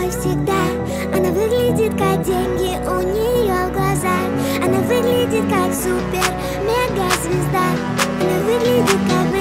такой всегда. Она выглядит как деньги у нее в глазах. Она выглядит как супер мега звезда. Она выглядит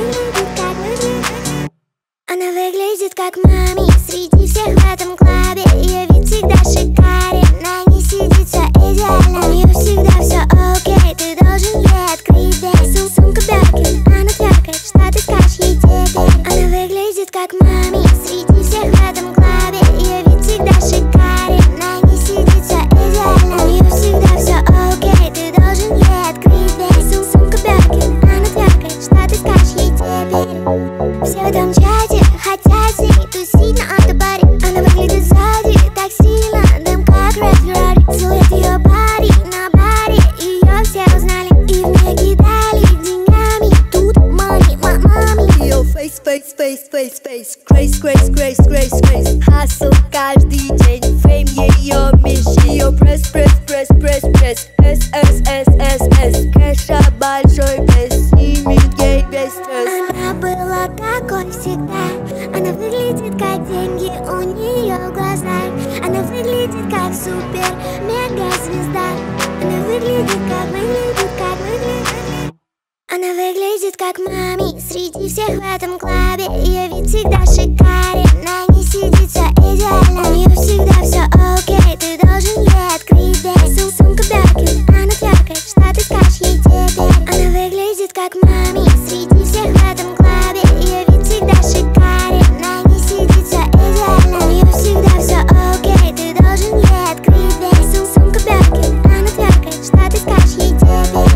как Она выглядит как мами среди всех в этом клабе. Ее вид всегда шикарен, на ней сидит все идеально. У нее всегда все окей, ты должен ей открыть дверь. Сумка Биркин, она тверкает, что ты скажешь ей теперь. Она выглядит как мами среди всех в этом клабе. Ее вид всегда шикарен, на ней сидит все идеально. У нее всегда все окей, ты должен ей открыть дверь. Сумка Биркин, она тверкает, что ты скажешь ей теперь. Все в этом чате хотят с ней тусить на автобаре. Она выглядит сзади так сильно, дым как Red Ferrari. Целует ее парень на баре, ее все узнали и мне кидали деньгами. Тут money, мами. Ее face, Grace, Grace, Grace, Grace, Grace. Hustle каждый день, фейм ее мечты. Ее пресс, пресс, пресс, пресс, пресс. S, S, S, S, S. Кэша большой пресс, снимет ей весь стресс. Она была такой всегда. Она выглядит как деньги у нее в глазах. Она выглядит как супер мега звезда. Она выглядит как Она выглядит как мами среди всех в этом клабе. Ее вид всегда шикарен, на ней сидит все идеально. У нее всегда все окей, ты должен ей открыть дверь. Сумка Биркин, она тверкает, что ты скажешь ей теперь. Она выглядит как мами среди всех в этом клабе. Ее вид всегда шикарен, на ней сидит все идеально. У нее всегда все окей, ты должен ей открыть дверь. Сумка Биркин, она тверкает, что ты скажешь ей теперь.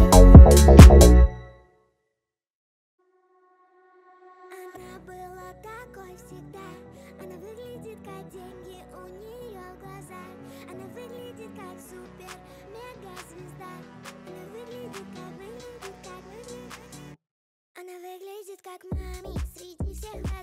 Она была такой всегда. Она выглядит как деньги у нее в глазах. Она выглядит как супер мега звезда. Она выглядит как Она выглядит как мами среди всех.